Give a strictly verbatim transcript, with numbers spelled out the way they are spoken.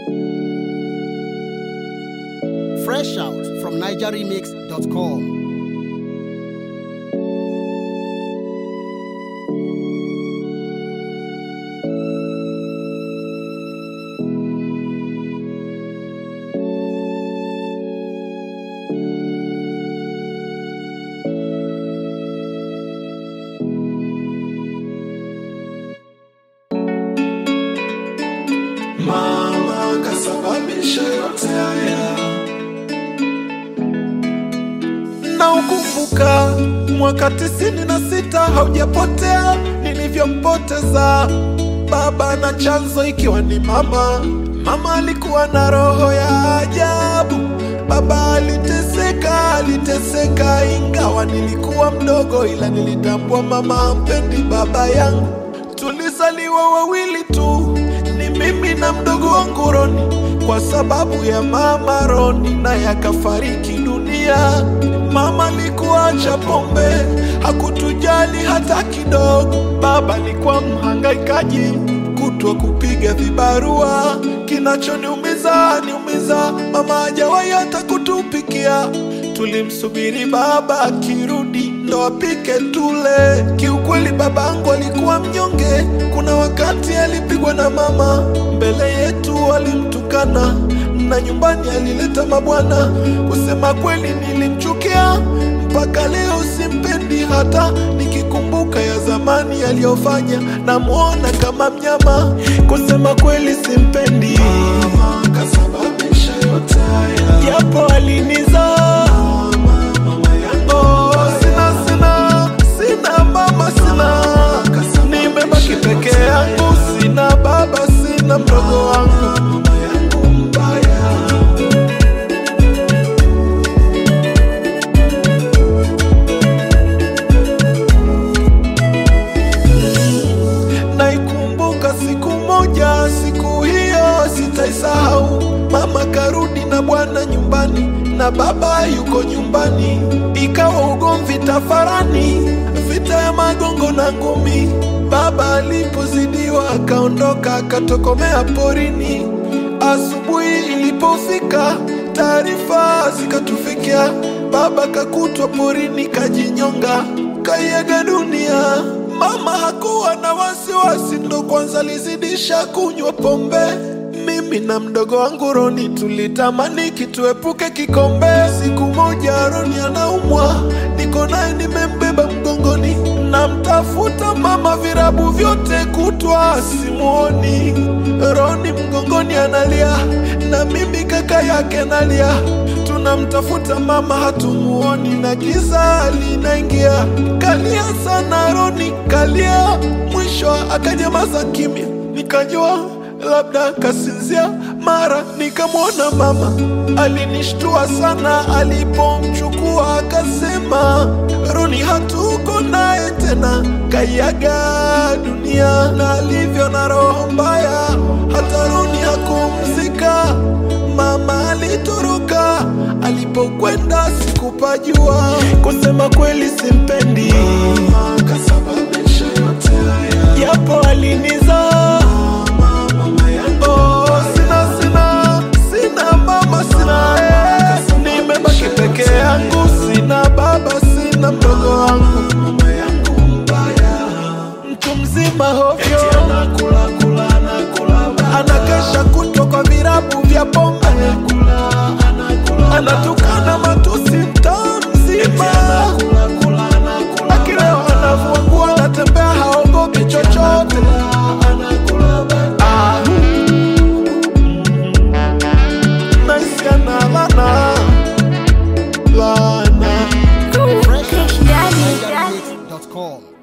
Fresh out from niger remix dot com. Mama kasababisha yote haya. Na ukumbuka mwaka tisini na sita haujapotea nilivyompoteza baba, na chanzo ikiwa ni mama. Mama alikuwa na roho ya ajabu. Baba aliteseka, aliteseka ingawa nilikuwa mdogo, ila nilitambua mama hampendi baba yangu. Tulizaliwa wawili tu, ni mimi na mdogo wangu Roni, kwa sababu ya mama Roni naye akafariki dunia. Mama alikuwa acha pombe, hakutujali hata kidogo. Baba alikuwa mhangaikaji, kutwa kupiga vibarua. Kinachoniumiza niumiza, mama hajawahi hata kutupikia. Tulimsubiri baba akirudi ndo apike tule. Kiukweli babangu alikuwa mnyonge, kuna wakati alipigwa na mama. Mbele yetu alimtukana, na nyumbani alileta mabwana. Kusema kweli nilimchukia, mpaka leo simpendi. Hata nikikumbuka ya zamani aliyofanya, namuona kama mnyama. Kusema kweli simpendi. Mama kasababisha yote haya, japo alinizaa. Oh, sina sina sina mama, sina, nimebaki peke yangu. Sina baba, sina mdogo wangu. Naikumbuka siku moja, siku hiyo sitaisahau. Mama karudi na bwana nyumbani, na baba yuko nyumbani. Ikawa ugomvi tafarani, vita ya magongo na ngumi. Baba alipozidiwa akaondoka, akatokomea porini. Asubuhi ilipofika, taarifa zikatufikia. Baba kakutwa porini kajinyonga, kaiaga dunia. Mama hakuwa na wasiwasi, ndo kwanza alizidisha kunywa pombe. Mimi na mdogo wangu Roni tulitamani kituepuke kikombe. Siku moja Roni anaumwa, niko naye nimembeba mgongoni. Namtafuta mama virabu vyote kutwa simuoni. Roni mgongoni analia, na mimi kaka yake nalia. Tunamtafuta mama hatumuoni, na giza linaingia. Kalia sana Roni, kalia. Mwisho akanyamaza kimya, nikajua labda kasinzia. Mara nikamwona mama, alinishtua sana alipomchukua. Akasema Roni hatuko naye tena, kaiaga dunia. Na alivyo na roho mbaya, hata Roni hakumzika. Mama alitoroka, alipokwenda sikupajua. Kusema kweli simpendi. Mama kasababisha yote haya, japo alinizaa. Oh, sina sina sina mama, sina eh. Nimebaki peke yangu. Sina baba, sina mdogo wangu. Mama yangu mbaya, mtu mzima hovyo, anakula kula anakula, anakesha kutwa kwa virabu vya pombe. Anakula anakula, anatukana matusi mtaa mzima. Anakula kula anakula, akilewa anavua nguo, anatembea haogopi chochote. Anakula ah, nice yana lana lana. Fresh out from niger remix dot com.